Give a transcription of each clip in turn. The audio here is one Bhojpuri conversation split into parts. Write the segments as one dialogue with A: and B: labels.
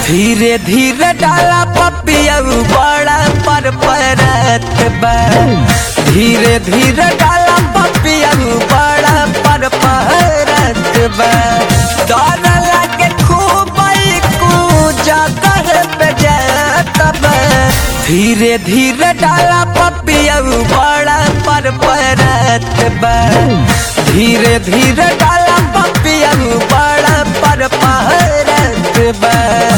A: धीरे धीरे डाला पपिया बड़ा पर परत बा। धीरे धीरे डाला पपिया बड़ा पर परत बा। डर लागे खूब कूजा कर पे जात बा। धीरे धीरे डाला पपिया बड़ा पर परत बा। धीरे धीरे डाला पपिया बड़ा पर परत बा।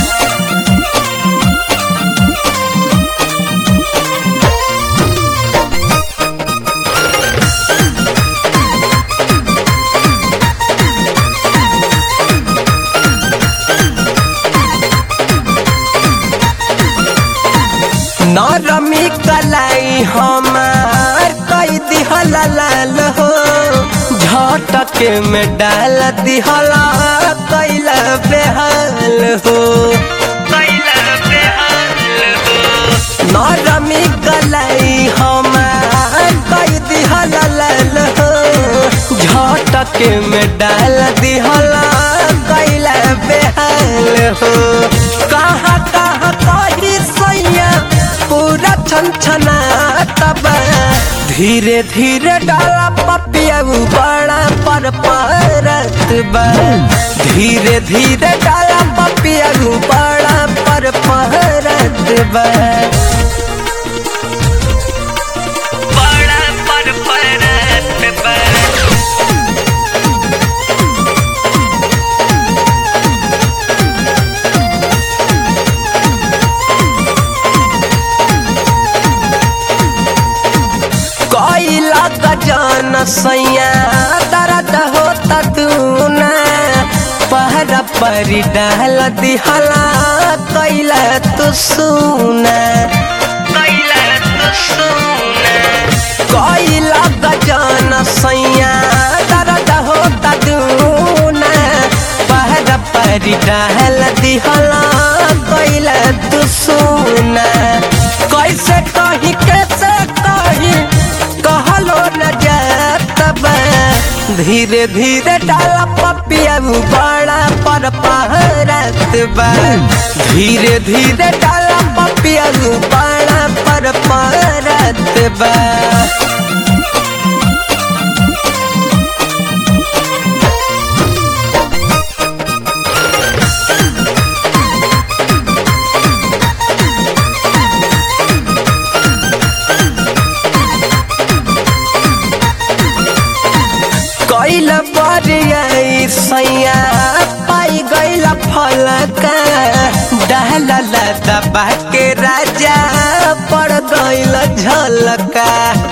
A: नरमी कलाई हमार कई दिहला लाल हो। झटके में डाल दिहला कैला बेहाल हो। नरमी कलाई हमार कई दिहला लाल हो। झटके में डाल दिहला कैला बेहाल हो। कहाँ कहाँ कही सैया पूरा छनछना तब। धीरे धीरे डाला पपिया बड़ा पर परत बा। धीरे धीरे डाला पपिया बड़ा पर परत बा। बड़ा पर परत बा। कैला गजान सैया दर्द होता दूना। पहरा परी डाल दिहला कैला तू सुना। कैला गजान सैया दर्द होता दूना। पहरा परी डाल दिहला कैला तू सुना। कैसे कही कैसे कही कहलो न जात बा। धीरे धीरे डाला पपिया बड़ा पर परत बा। धीरे धीरे डाला पपिया बड़ा पर परत बा। कैला बरियाई सैया पाई गैला फलका। डाला दबा के राजा पड़ गैला झलका।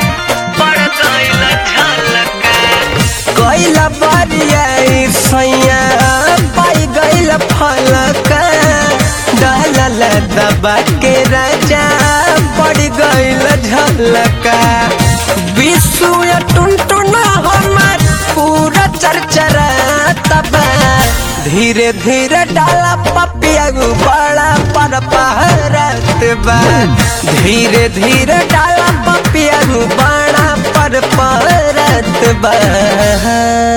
A: कैला बरियाई सैया पाई गैला फलका। डाला दबा के राजा पड़ गैला झलका। विश्व टुनटुना हमार पूरा चरचरा तब। धीरे धीरे डाला पपिया बड़ा पर परत बा। धीरे धीरे डाला पपिया बड़ा पर परत बा।